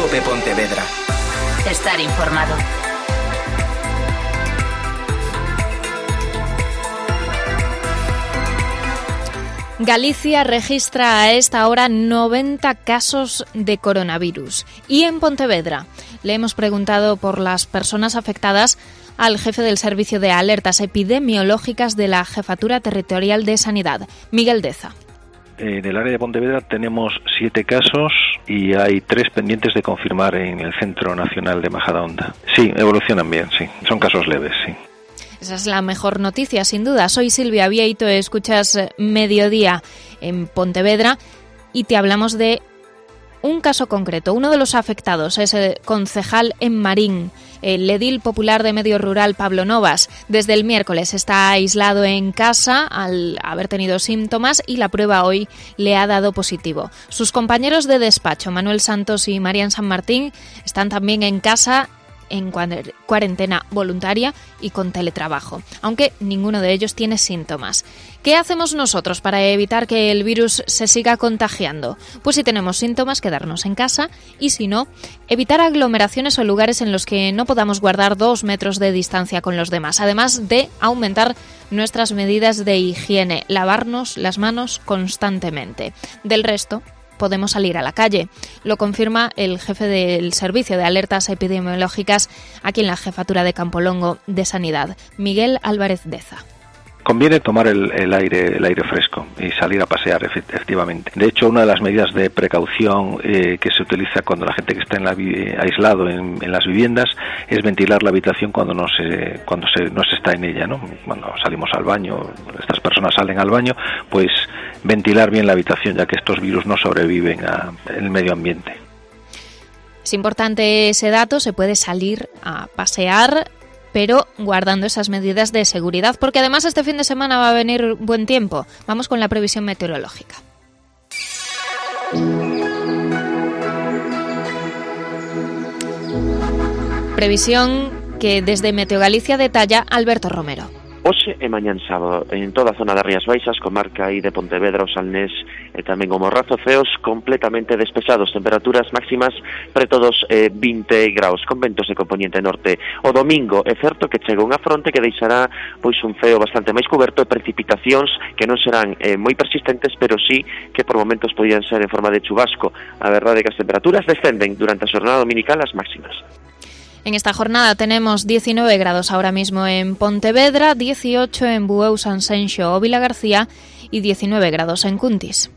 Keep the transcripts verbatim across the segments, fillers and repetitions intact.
COPE Pontevedra. Estar informado. Galicia registra a esta hora noventa casos de coronavirus. Y en Pontevedra le hemos preguntado por las personas afectadas al jefe del Servicio de Alertas Epidemiológicas de la Jefatura Territorial de Sanidad, Miguel Deza. En el área de Pontevedra tenemos siete casos y hay tres pendientes de confirmar en el Centro Nacional de Majadahonda. Sí, evolucionan bien, sí. Son casos leves, sí. Esa es la mejor noticia, sin duda. Soy Silvia Vieito, escuchas Mediodía en Pontevedra y te hablamos de un caso concreto. Uno de los afectados es el concejal en Marín, el edil popular de Medio Rural Pablo Novas. Desde el miércoles está aislado en casa al haber tenido síntomas y la prueba hoy le ha dado positivo. Sus compañeros de despacho, Manuel Santos y Marian San Martín, están también en casa en cuarentena voluntaria y con teletrabajo, aunque ninguno de ellos tiene síntomas. ¿Qué hacemos nosotros para evitar que el virus se siga contagiando? Pues si tenemos síntomas, quedarnos en casa y si no, evitar aglomeraciones o lugares en los que no podamos guardar dos metros de distancia con los demás, además de aumentar nuestras medidas de higiene, lavarnos las manos constantemente. Del resto, podemos salir a la calle. Lo confirma el jefe del Servicio de Alertas Epidemiológicas aquí en la Jefatura de Campolongo de Sanidad, Miguel Álvarez Deza. Conviene tomar el, el aire el aire fresco y salir a pasear, efectivamente. De hecho, una de las medidas de precaución eh, que se utiliza cuando la gente que está en la, aislado en, en las viviendas es ventilar la habitación cuando no se cuando se no se está en ella, ¿no? Cuando salimos al baño, estas personas salen al baño, pues ventilar bien la habitación, ya que estos virus no sobreviven a, en el medio ambiente. Es importante ese dato, se puede salir a pasear, pero guardando esas medidas de seguridad, porque además este fin de semana va a venir buen tiempo. Vamos con la previsión meteorológica. Previsión que desde Meteo Galicia detalla Alberto Romero. Hoxe e mañán sábado, en toda a zona das Rías Baixas, comarca aí de Pontevedra, o Salnés e tamén o Morrazo, ceos completamente despejados, temperaturas máximas preto dos eh, vinte graus, con ventos de componente norte. O domingo é certo que chega unha fronte que deixará pois un ceo bastante máis coberto e precipitacións que non serán eh, moi persistentes, pero sí que por momentos podían ser en forma de chubasco. A verdade é que as temperaturas descenden durante a xornada dominical as máximas. En esta jornada tenemos diecinueve grados ahora mismo en Pontevedra, dieciocho en Bueu, Sanxenxo o Vilagarcía y diecinueve grados en Cuntis.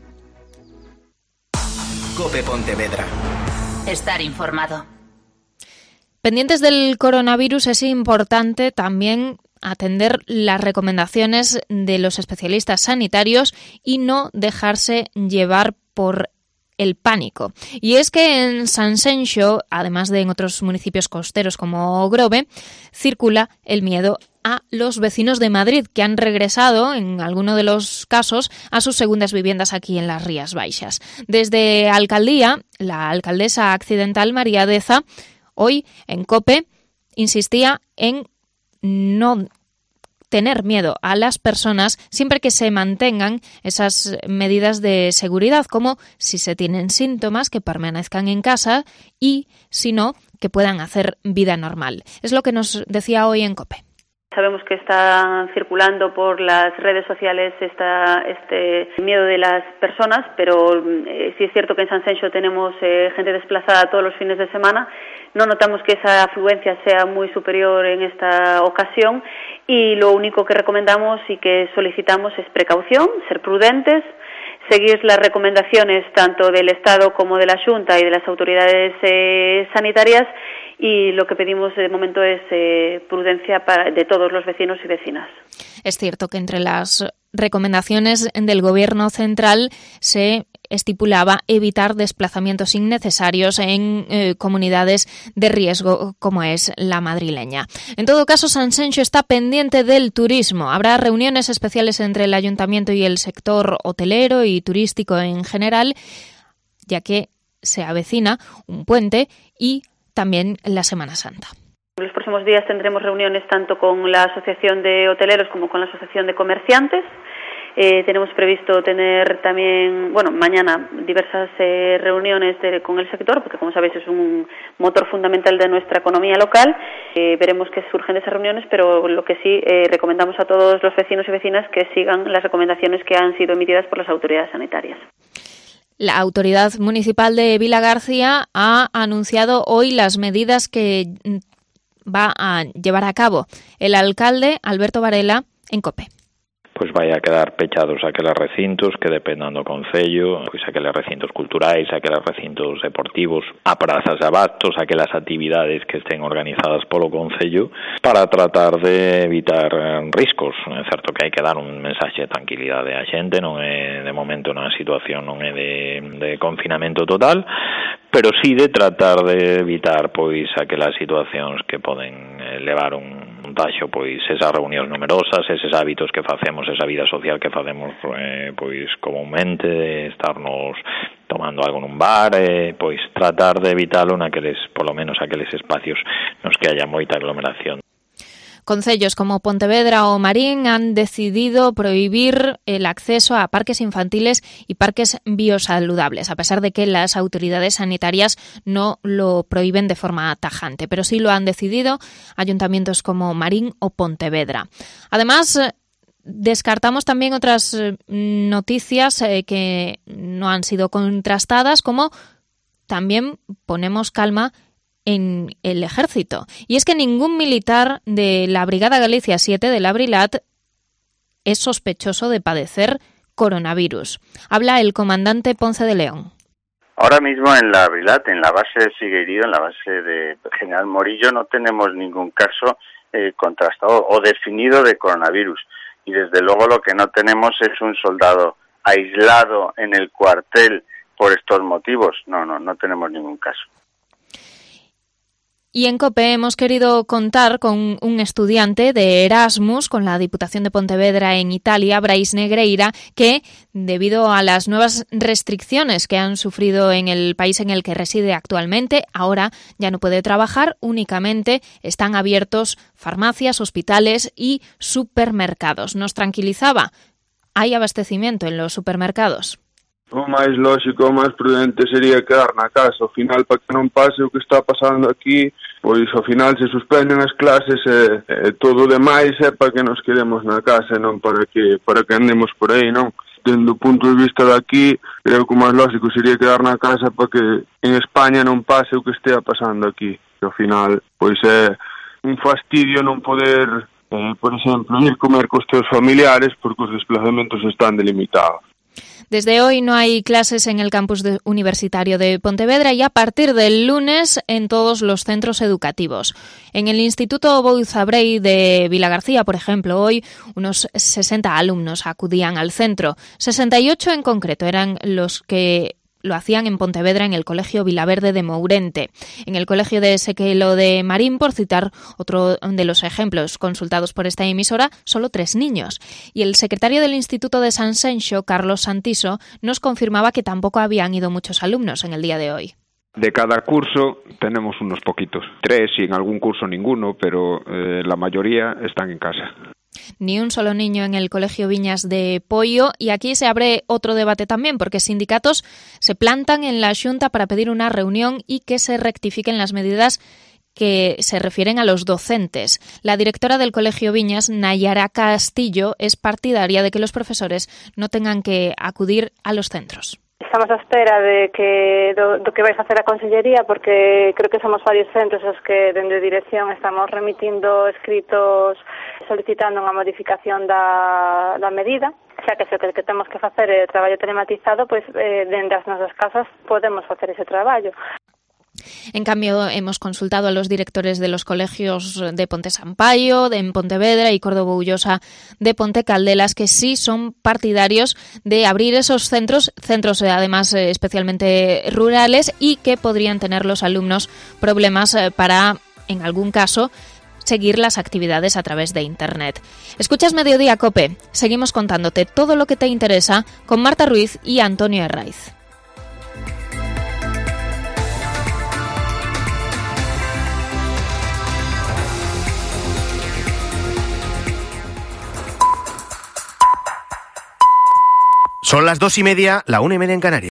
COPE Pontevedra. Estar informado. Pendientes del coronavirus, es importante también atender las recomendaciones de los especialistas sanitarios y no dejarse llevar por el pánico. Y es que en Sanxenxo, además de en otros municipios costeros como Grove, circula el miedo a los vecinos de Madrid, que han regresado, en alguno de los casos, a sus segundas viviendas aquí en las Rías Baixas. Desde Alcaldía, la alcaldesa accidental María Deza, hoy en COPE, insistía en no tener miedo a las personas siempre que se mantengan esas medidas de seguridad, como si se tienen síntomas, que permanezcan en casa y, si no, que puedan hacer vida normal. Es lo que nos decía hoy en COPE. Sabemos que está circulando por las redes sociales esta, este miedo de las personas, pero eh, sí es cierto que en Sanxenxo tenemos eh, gente desplazada todos los fines de semana. No notamos que esa afluencia sea muy superior en esta ocasión y lo único que recomendamos y que solicitamos es precaución, ser prudentes, seguir las recomendaciones tanto del Estado como de la Xunta y de las autoridades eh, sanitarias, y lo que pedimos de momento es eh, prudencia para, de todos los vecinos y vecinas. Es cierto que entre las recomendaciones del Gobierno central se estipulaba evitar desplazamientos innecesarios en eh, comunidades de riesgo como es la madrileña. En todo caso, Sanxenxo está pendiente del turismo. Habrá reuniones especiales entre el Ayuntamiento y el sector hotelero y turístico en general, ya que se avecina un puente y también la Semana Santa. En los próximos días tendremos reuniones tanto con la Asociación de Hoteleros como con la Asociación de Comerciantes Eh, tenemos previsto tener también, bueno, mañana diversas eh, reuniones de, con el sector, porque como sabéis es un motor fundamental de nuestra economía local. Eh, veremos qué surgen de esas reuniones, pero lo que sí eh, recomendamos a todos los vecinos y vecinas que sigan las recomendaciones que han sido emitidas por las autoridades sanitarias. La Autoridad Municipal de Vilagarcía ha anunciado hoy las medidas que va a llevar a cabo el alcalde Alberto Varela en COPE. Pois vai a quedar pechados aqueles recintos que dependan do concello, pois aqueles recintos culturais, aqueles recintos deportivos, a prazas de abastos, aquelas actividades que estén organizadas polo concello para tratar de evitar riscos. É certo que hai que dar un mensaxe de tranquilidade á xente, non é de momento unha situación non é de, de confinamento total, pero sí de tratar de evitar pois aquelas situacións que poden levar un taxo, pois esas reunións numerosas, eses hábitos que facemos, esa vida social que facemos eh, pois comúnmente, de estarnos tomando algo nun bar, eh, pois tratar de evitalo naqueles, polo menos aqueles espacios nos que haya moita aglomeración. Concellos como Pontevedra o Marín han decidido prohibir el acceso a parques infantiles y parques biosaludables, a pesar de que las autoridades sanitarias no lo prohíben de forma tajante, pero sí lo han decidido ayuntamientos como Marín o Pontevedra. Además, descartamos también otras noticias eh, que no han sido contrastadas, como también ponemos calma en el ejército. Y es que ningún militar de la Brigada Galicia siete de la Brilat es sospechoso de padecer coronavirus. Habla el comandante Ponce de León. Ahora mismo en la Brilat, en la base de Sigueirío, en la base de General Morillo, no tenemos ningún caso eh, contrastado o definido de coronavirus. Y desde luego lo que no tenemos es un soldado aislado en el cuartel por estos motivos. No, no, no tenemos ningún caso. Y en COPE hemos querido contar con un estudiante de Erasmus con la Diputación de Pontevedra en Italia, Brais Negreira, que, debido a las nuevas restricciones que han sufrido en el país en el que reside actualmente, ahora ya no puede trabajar, únicamente están abiertos farmacias, hospitales y supermercados. Nos tranquilizaba, hay abastecimiento en los supermercados. O máis lóxico, o máis prudente sería quedar na casa. Ao final, para que non pase o que está pasando aquí, pois ao final se suspenden as clases e, e todo o demais é para que nos quedemos na casa, non para que para que andemos por aí, non? Dende o punto de vista de aquí, creo que o máis lóxico sería quedar na casa para que en España non pase o que estea pasando aquí. E ao final, pois é un fastidio non poder, eh, por exemplo, ir comer cos teus familiares porque os desplazamentos están delimitados. Desde hoy no hay clases en el campus de, universitario de Pontevedra y a partir del lunes en todos los centros educativos. En el Instituto Bouzabrei de Vilagarcía, por ejemplo, hoy unos sesenta alumnos acudían al centro. sesenta y ocho en concreto eran los que lo hacían en Pontevedra en el Colegio Vilaverde de Mourente. En el Colegio de Sequelo de Marín, por citar otro de los ejemplos consultados por esta emisora, solo tres niños. Y el secretario del Instituto de San Senxo, Carlos Santiso, nos confirmaba que tampoco habían ido muchos alumnos en el día de hoy. De cada curso tenemos unos poquitos, tres y en algún curso ninguno, pero eh, la mayoría están en casa. Ni un solo niño en el Colegio Viñas de Poio, y aquí se abre otro debate también, porque sindicatos se plantan en la Xunta para pedir una reunión y que se rectifiquen las medidas que se refieren a los docentes. La directora del Colegio Viñas, Nayara Castillo, es partidaria de que los profesores no tengan que acudir a los centros. Estamos á espera de que do, do que vai facer a Consellería, porque creo que somos varios centros os que dende dirección estamos remitindo escritos solicitando unha modificación da, da medida, xa que se o que temos que facer é traballo telematizado, pois eh, dende as nosas casas podemos facer ese traballo. En cambio, hemos consultado a los directores de los colegios de Ponte Sampaio, de en Pontevedra y Córdoba Ullosa de Ponte Caldelas, que sí son partidarios de abrir esos centros, centros además especialmente rurales, y que podrían tener los alumnos problemas para, en algún caso, seguir las actividades a través de Internet. Escuchas Mediodía COPE. Seguimos contándote todo lo que te interesa con Marta Ruiz y Antonio Herraiz. Son las dos y media, la una y media en Canarias.